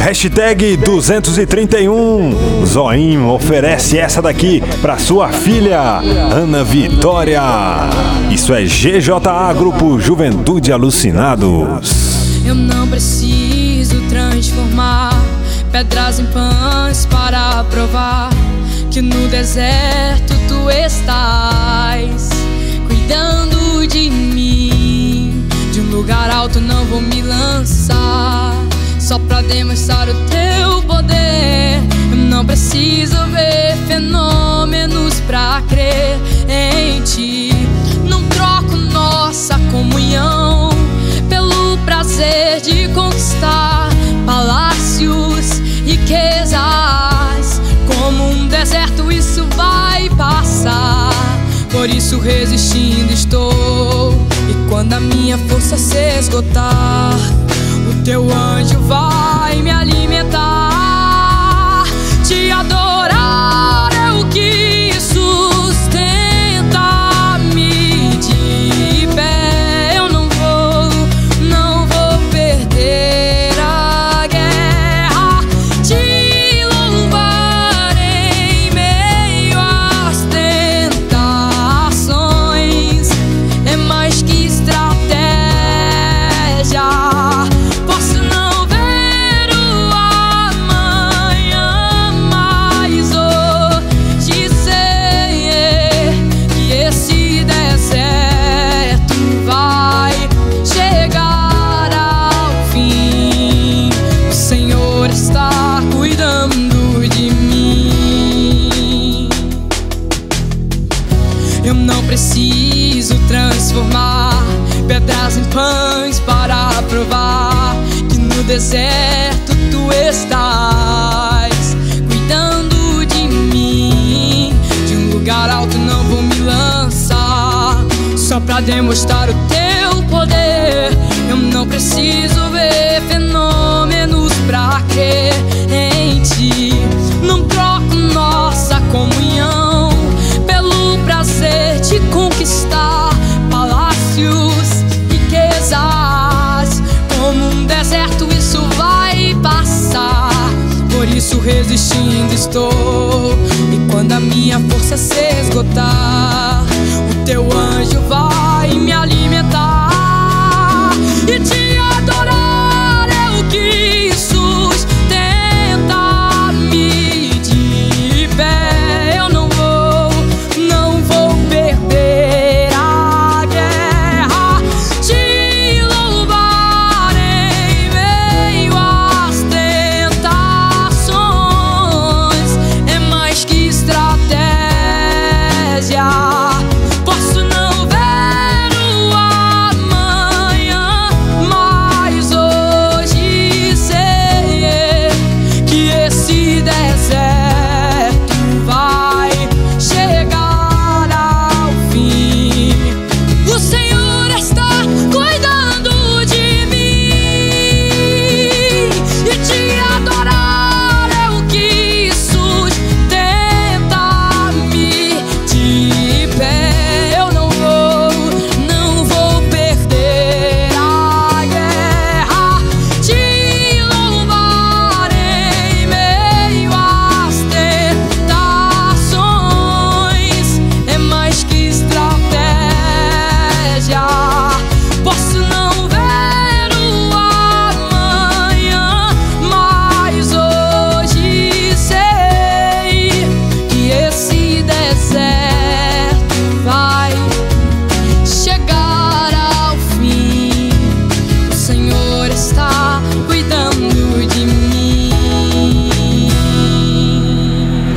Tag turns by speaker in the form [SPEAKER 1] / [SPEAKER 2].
[SPEAKER 1] Hashtag 231. Zoinho oferece essa daqui pra sua filha, Ana Vitória. Isso é GJA, Grupo Juventude Alucinados.
[SPEAKER 2] Eu não preciso transformar pedras em pães para provar que no deserto tu estás cuidando de mim. De um lugar alto não vou me lançar só pra demonstrar o teu poder. Eu não preciso ver fenômenos pra crer em ti. Não troco nossa comunhão pelo prazer de conquistar palácios, riquezas. Como um deserto isso vai passar, por isso resistindo estou. E quando a minha força se esgotar, o teu anjo vai me alimentar. Te adorar é o que sustenta-me de pé. Eu não vou perder a guerra. Te louvar em meio às tentações é mais que estratégia. Posso não ver o amanhã, mas hoje sei que esse deserto vai chegar ao fim. O Senhor está cuidando de mim. Eu não preciso transformar pedras em pães para provar que no deserto tu estás cuidando de mim. De um lugar alto não vou me lançar só pra demonstrar o teu poder. Eu não preciso ver fenômenos pra crer em ti. Não troco nossa comunhão pelo prazer de conquistar palácios, riquezas. Como um deserto isso vai passar, por isso resistindo estou. E quando a minha força se esgotar, o teu anjo vai me alimentar.